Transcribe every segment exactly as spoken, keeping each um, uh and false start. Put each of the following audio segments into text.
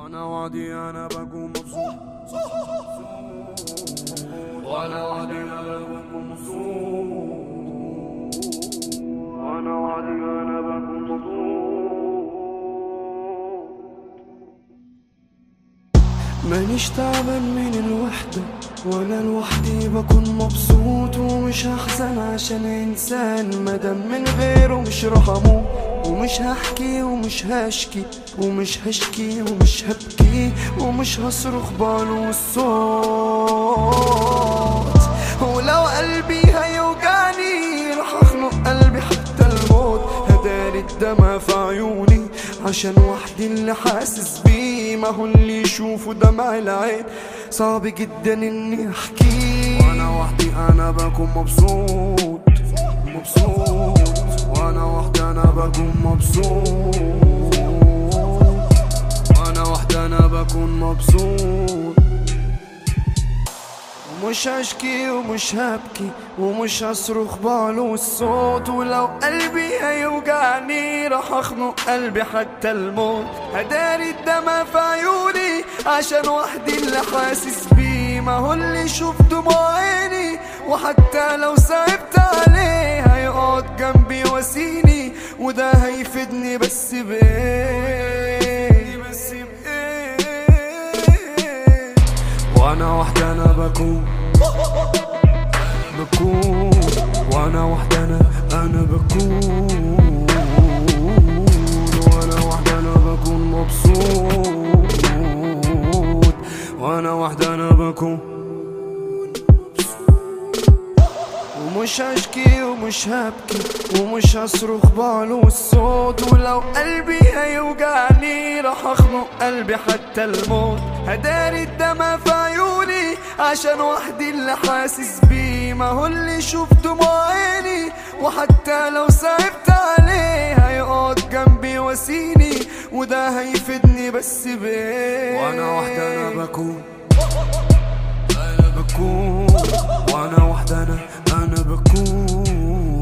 وانا وحدي انا بكون مبسوط، وانا وحدي انا بكون مبسوط، وانا وحدي انا بكون مبسوط. مانيش تعبان من الوحدة، وانا لوحدي بكون مبسوط، ومش هحزن عشان انسان مادام من غيره مش راح اموت، ومش هحكي ومش هشكي ومش هشكي ومش هبكي ومش هصرخ بعلو الصوت، ولو قلبي هيوجعني راح اخنق قلبي حتى الموت، هداري الدمع في عيوني عشان وحدي اللي حاسس بيه، ما هو اللي يشوفه دمع العين صعب جدا اني احكيه. وانا وحدي انا بكون مبسوط مبسوط، وانا وحدي انا بكون مبسوط، وانا وحدي انا بكون مبسوط، ومش هشكي ومش هبكي ومش هصرخ بعلو الصوت، ولو قلبي هيوجعني راح اخنق قلبي حتى الموت، هداري الدمع في عيوني عشان وحدي اللي حاسس بيه، ما هو اللي يشوف دموع عيني وحتى لو صعبت عليه هيقعد جنبي واسيني، وده هيفيدني بس بايه بس بايه. وانا وحدي انا بكون بكون وانا وحدي انا انا بكون، وانا وحدي انا بكون مبسوط، وانا وحدي انا بكون، ومش هشكي ومش هبكي ومش هصرخ بعلو الصوت، ولو قلبي هيوجعني راح اخنق قلبي حتى الموت، هداري الدمع في عيوني عشان وحدي اللي حاسس بيه، ما هو اللي يشوف دموع عيني وحتى لو صعبت عليه هيقعد جنبي واسيني، وده هيفيدني بس بايه. وانا وحدي انا بكون انا بكون، وانا وحدي انا انا بكون،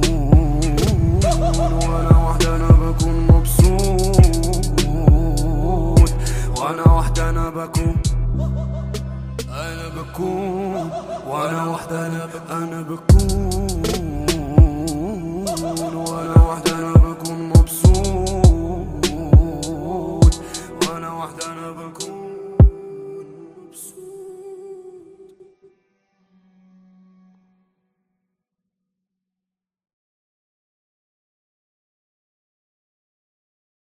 وانا وحدي انا بكون مبسوط، وانا وحدي انا بكون انا بكون، وانا وحدي انا انا بكون.